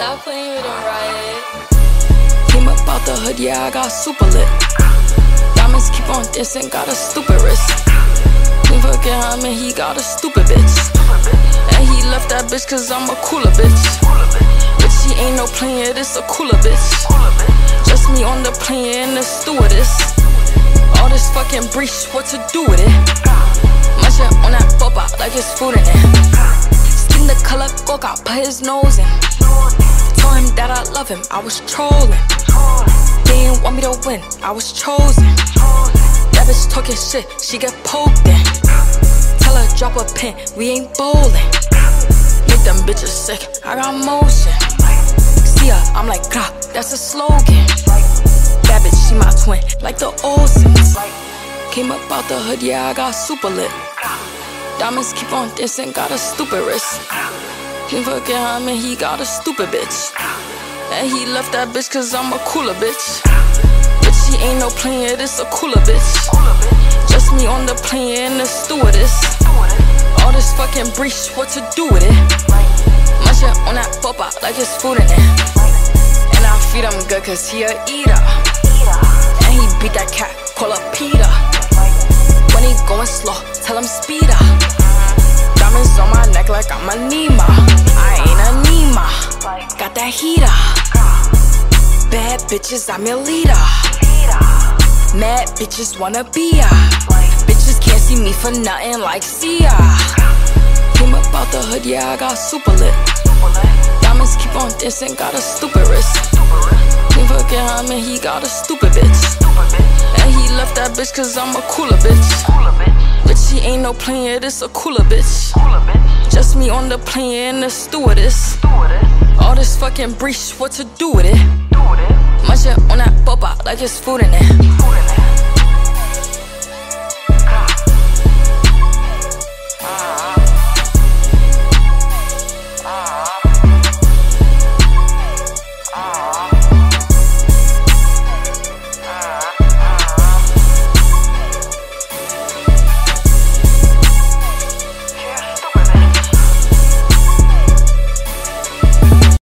Stop playing with him, Riot. Came up out the hood, yeah, I got super lit. Diamonds keep on dancing, got a stupid wrist. Can't forget him and he got a stupid bitch. And he left that bitch cause I'm a cooler bitch. But she ain't no player, this a cooler bitch. Just me on the plane and the stewardess. All this fucking breach, what to do with it? My shit on that boba like it's food in it. Skin the color coca, put his nose in. Told him that I love him, I was trolling. They didn't want me to win, I was chosen. That bitch talking shit, she get poked in. Tell her drop a pin, we ain't bowling. Make them bitches sick, I got motion. See her, I'm like, grah, that's a slogan. That bitch, she my twin, like the Olsens. Came up out the hood, yeah, I got super lit. Diamonds keep on dancing, got a stupid wrist. Can't forget him and he got a stupid bitch. And he left that bitch cause I'm a cooler bitch. But she ain't no player, this a cooler bitch. Just me on the plane and the stewardess. All this fucking breach, what to do with it? My shit on that boba like it's food in it. And I feed him good cause he a eater. And he beat that cat, call her Peter. When he going slow, tell him speed up. Diamonds on my neck like I'm a Nima. I ain't a Nima, got that heater. Bad bitches, I'm your leader. Mad bitches wanna be ya. Bitches can't see me for nothing like Sia. Came up out the hood, yeah, I got super lit. Diamonds keep on dancing, got a stupid wrist. Can't forget him and he got a stupid bitch. And he left that bitch cause I'm a cooler bitch. But she ain't no player, this a cooler bitch. Just me on the plane and the stewardess. All this fucking breach, what to do with it? My shit on that boba like it's food in it.